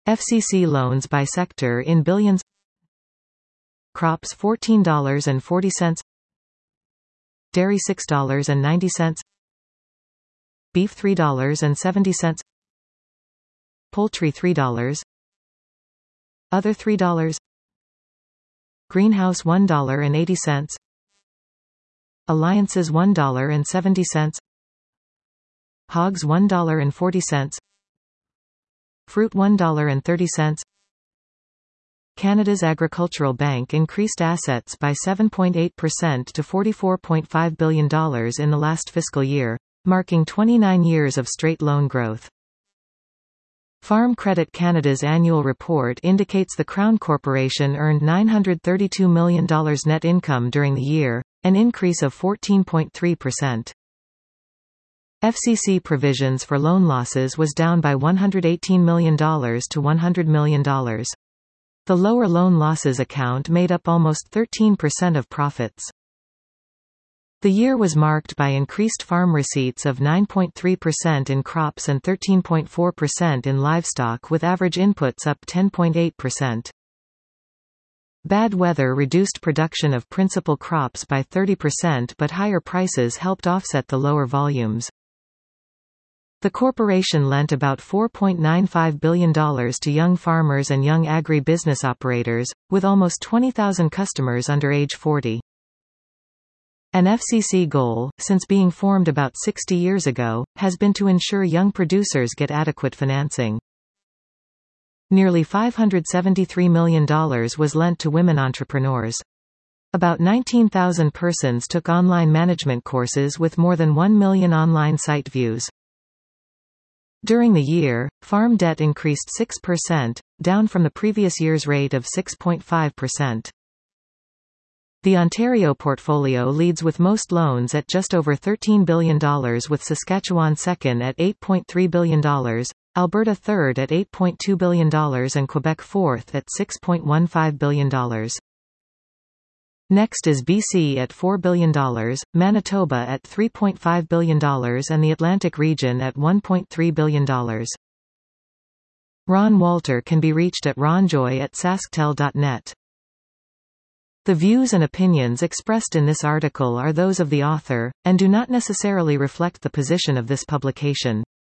FCC loans by sector in billions. Crops $14.40, dairy $6.90, beef $3.70, poultry $3, other $3, greenhouse $1.80, alliances $1.70, hogs $1.40, fruit $1.30. Canada's Agricultural Bank increased assets by 7.8% to $44.5 billion in the last fiscal year, marking 29 years of straight loan growth. Farm Credit Canada's annual report indicates the Crown Corporation earned $932 million net income during the year, an increase of 14.3%. FCC provisions for loan losses was down by $118 million to $100 million. The lower loan losses account made up almost 13% of profits. The year was marked by increased farm receipts of 9.3% in crops and 13.4% in livestock, with average inputs up 10.8%. Bad weather reduced production of principal crops by 30%, but higher prices helped offset the lower volumes. The corporation lent about $4.95 billion to young farmers and young agri-business operators, with almost 20,000 customers under age 40. An FCC goal, since being formed about 60 years ago, has been to ensure young producers get adequate financing. Nearly $573 million was lent to women entrepreneurs. About 19,000 persons took online management courses with more than 1 million online site views. During the year, farm debt increased 6%, down from the previous year's rate of 6.5%. The Ontario portfolio leads with most loans at just over $13 billion, with Saskatchewan second at $8.3 billion, Alberta third at $8.2 billion and Quebec fourth at $6.15 billion. Next is BC at $4 billion, Manitoba at $3.5 billion and the Atlantic region at $1.3 billion. Ron Walter can be reached at ronjoy@sasktel.net. The views and opinions expressed in this article are those of the author, and do not necessarily reflect the position of this publication.